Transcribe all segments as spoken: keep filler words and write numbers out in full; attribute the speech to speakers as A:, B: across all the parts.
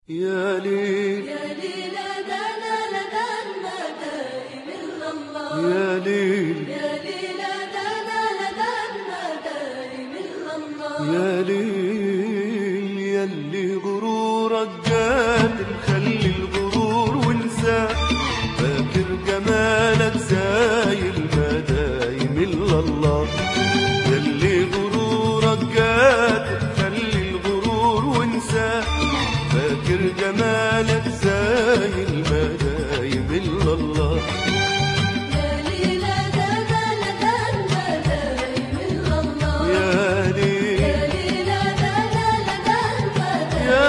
A: يا ليل
B: يا ليل دنا لدى المدائن إلا الله
A: يا ليل
B: يا ليل دنا لدى المدائن إلا الله
A: يا ليل يلي غرورك قاتل خلي الغرور وانساه فاكر جمالك زايل مدايم إلا الله يلي غرورك قاتل خلي الغرور وانساه فاكر جمالك زايل مدايم إلا الله
B: يا ليل دنا لدى المدائن إلا الله
A: يا ليل
B: يا ليل دنا لدى المدائن
A: يا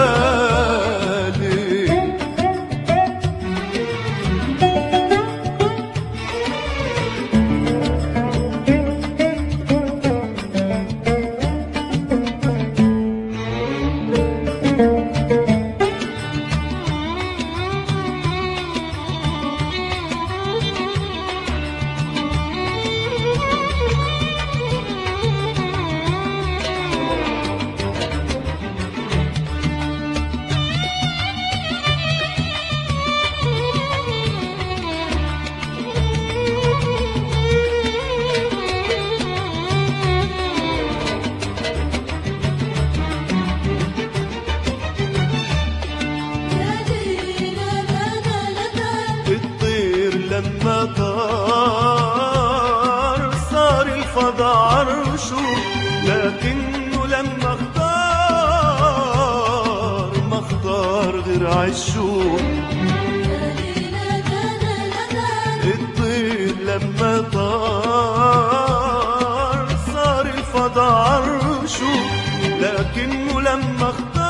A: ليل
B: يا ليل دنا لدى
A: الطير لما طار صار الفضا عرشه لكنه لما اختار ما اختار غير عشه
B: يا ليل دنا لدى
A: الطير لما طار صار الفضا عرشه لكنه لما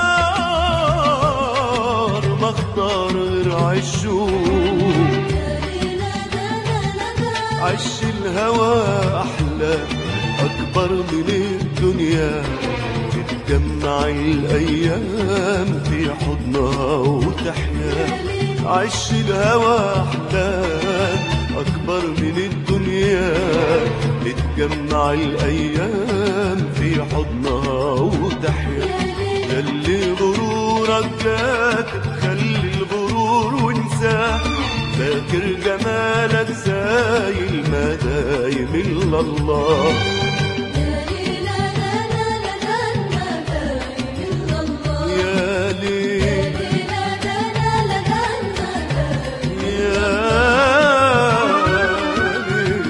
A: اختار ما اختار غير عشه
B: يا ليل دنا لدى
A: عش الهوى أحلى أكبر من الدنيا تتجمع الأيام في حضنها وتحيا عش الهوى أحلى أكبر من الدنيا تتجمع الأيام في حضنها وتحيا يلي غرورك جاك خلي الغرور وانساه فاكر جمالك زايل مدايم إلا الله
B: يا ليل دنا لدى المدائن إلا الله
A: يا
B: يا
A: ليل
B: ليل دنا لدى المدائن
A: يا ليل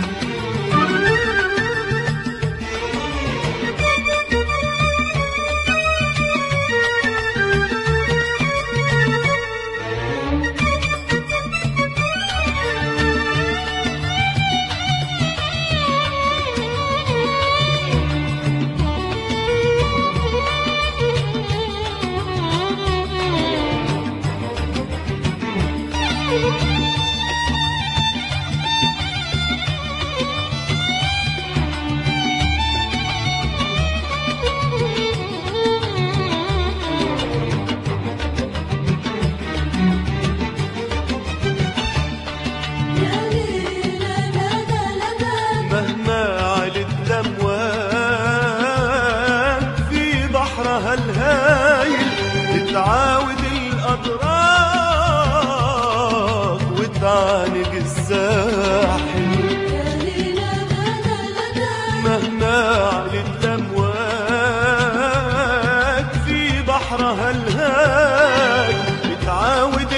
B: يا ليل دنا لدى
A: مهما علت الأمواج في بحرها الهايل تتعاود الأدراك وتعانق الساحل
B: يا ليل دنا لدى
A: مهما علت الأمواج في بحرها الهايل تتعاود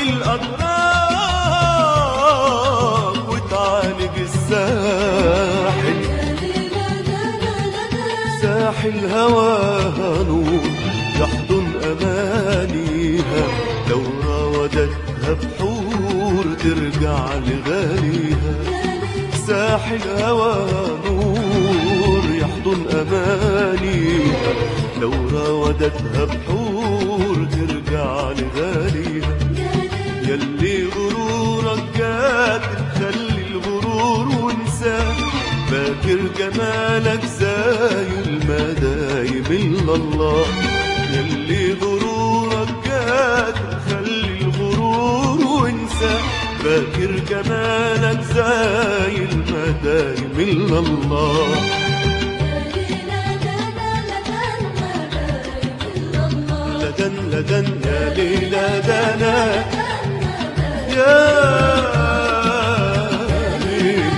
A: الأدراك وتعانق الساحل
B: يا ليل دنا لدى
A: ساحل هواها نور يحضن أمانيها لو راودتها بحور ترجع لغاليها ساحل هواها نور يحضن أمانيها لو راودتها بحور ترجع لغاليها يلي غرورك قاتل خلي الغرور وانساه فاكر جمالك زايل مدايم إلا الله يلي غرورك قاتل خلي الغرور وانساه فاكر جمالك زايل مدايم إلا الله
B: يا ليل دنا لدى المدائن إلا الله
A: لدن لدن يا ليلى دنا يا ليل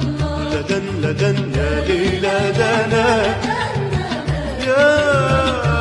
A: لدن لدن يا ليلى دنا يا